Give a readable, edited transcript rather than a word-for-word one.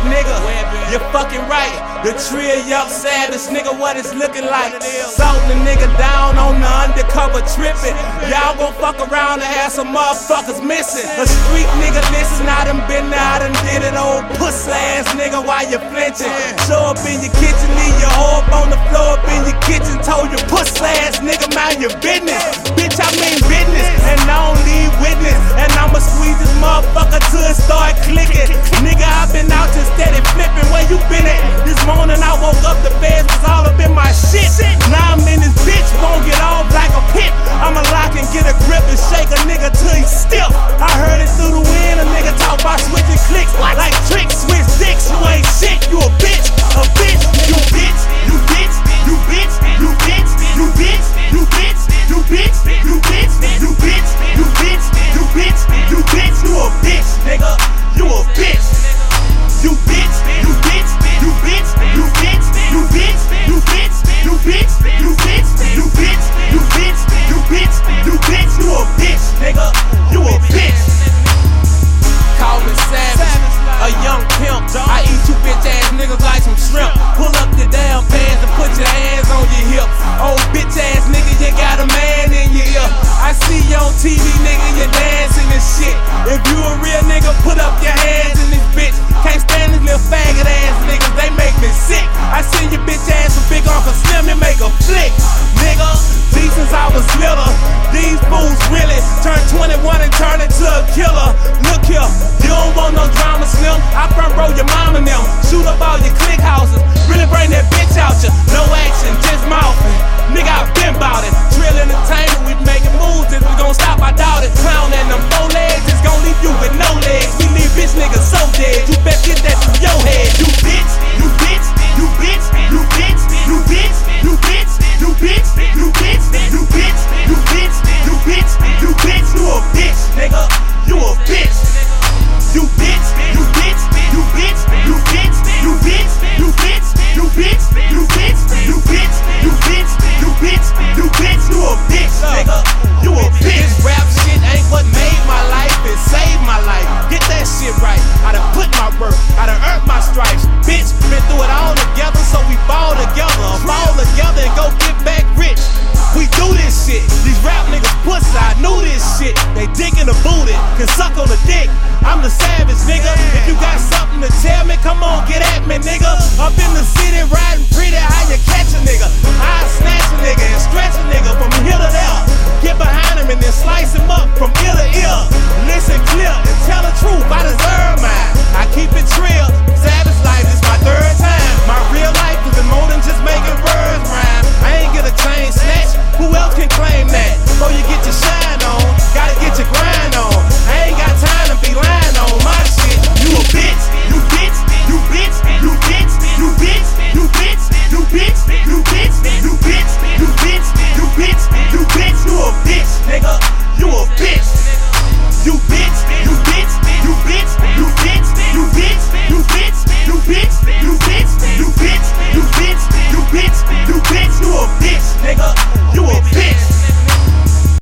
nigga. You're fucking right. The tree of Young Savage, nigga, what it's looking like. Salting the nigga down on the undercover tripping. Y'all gon' fuck around and have some motherfuckers missing. A street nigga, listen, I done been there, I done did it, old pussy ass nigga, why you flinching? Show up in your kitchen, leave your hoe up on the floor up in your kitchen. Told you pussy ass nigga, mind your business. Bitch, I mean business, and I don't need witness. And I'ma squeeze this motherfucker till it start clicking. Nigga,